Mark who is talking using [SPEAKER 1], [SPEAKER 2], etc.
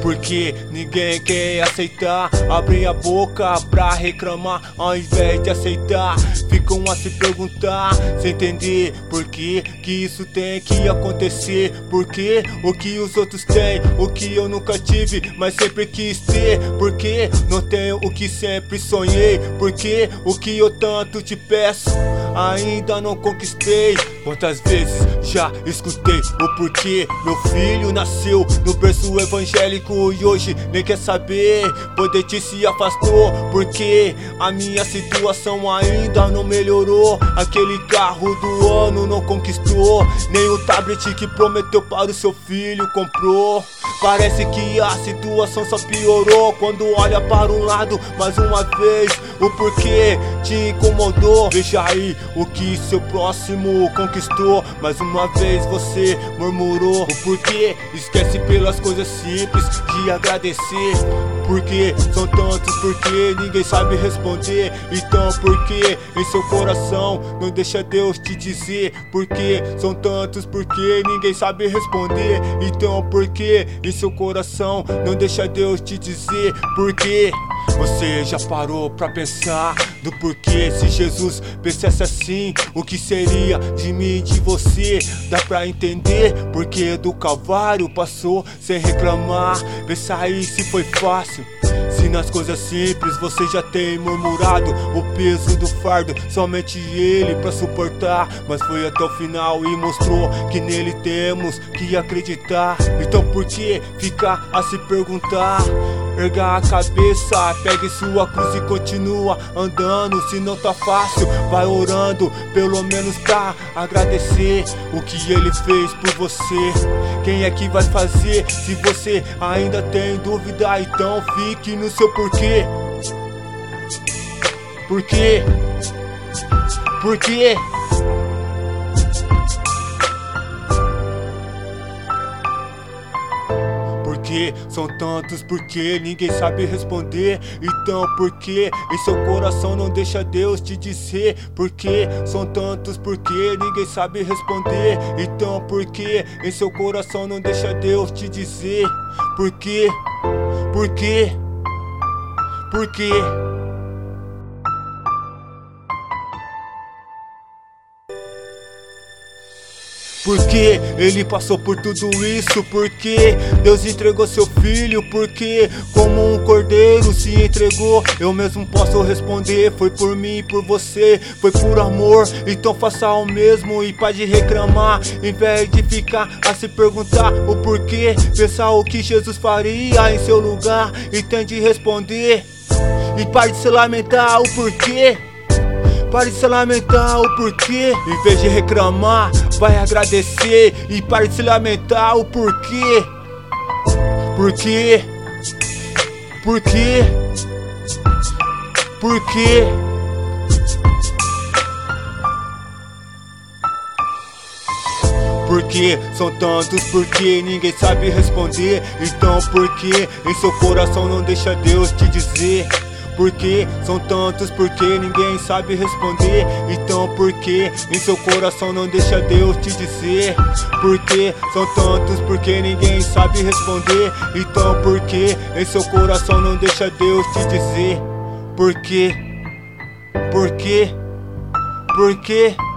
[SPEAKER 1] Porque ninguém quer aceitar, abrem a boca pra reclamar ao invés de aceitar. Ficam a se perguntar, sem entender por que isso tem que acontecer. Porque o que os outros têm, o que eu nunca tive, mas sempre quis ter. Porque não tenho o que sempre sonhei. Porque o que eu tanto te peço, ainda não conquistei. Quantas vezes já escutei o porquê meu filho nasceu no berço evangélico e hoje nem quer saber, poder te se afastou. Porque a minha situação ainda não melhorou. Aquele carro do ano não conquistou, nem o tablet que prometeu para o seu filho comprou. Parece que a situação só piorou quando olha para um lado mais uma vez. O porquê te incomodou, veja aí o que seu próximo conquistou. Mais uma vez você murmurou. O porquê esquece pelas coisas simples de agradecer. Porque são tantos porque ninguém sabe responder. Então porque em seu coração não deixa Deus te dizer. Porque são tantos porque ninguém sabe responder. Então porque em seu coração não deixa Deus te dizer. Porque você já parou pra pensar do porquê? Se Jesus pensasse assim, o que seria de mim e de você? Dá pra entender porque do Calvário passou sem reclamar. Pensa aí se foi fácil, se nas coisas simples você já tem murmurado. O peso do fardo, somente ele pra suportar. Mas foi até o final e mostrou que nele temos que acreditar. Então por que ficar a se perguntar? Erga a cabeça, pegue sua cruz e continua andando. Se não tá fácil, vai orando, pelo menos pra agradecer o que ele fez por você. Quem é que vai fazer se você ainda tem dúvida? Então fique no seu porquê. Por quê? Por quê? Porque são tantos porque ninguém sabe responder. Então porque em seu coração não deixa Deus te dizer. Porque são tantos porque ninguém sabe responder. Então porque em seu coração não deixa Deus te dizer. Porque, porque, porque porque ele passou por tudo isso, porque Deus entregou seu filho, porque como um cordeiro se entregou. Eu mesmo posso responder, foi por mim e por você, foi por amor, então faça o mesmo e pare de reclamar. Em vez de ficar a se perguntar o porquê, pensar o que Jesus faria em seu lugar e tente responder. E pare de se lamentar o porquê. Pare de se lamentar o porquê. Em vez de reclamar, vai agradecer. E pare de se lamentar o porquê. Porquê? Porquê? Porquê? Porque são tantos porque ninguém sabe responder. Então porque em seu coração não deixa Deus te dizer. Porque são tantos porque ninguém sabe responder. Então porque em seu coração não deixa Deus te dizer. Porque são tantos porque ninguém sabe responder. Então porque em seu coração não deixa Deus te dizer. Por quê? Por quê? Por quê?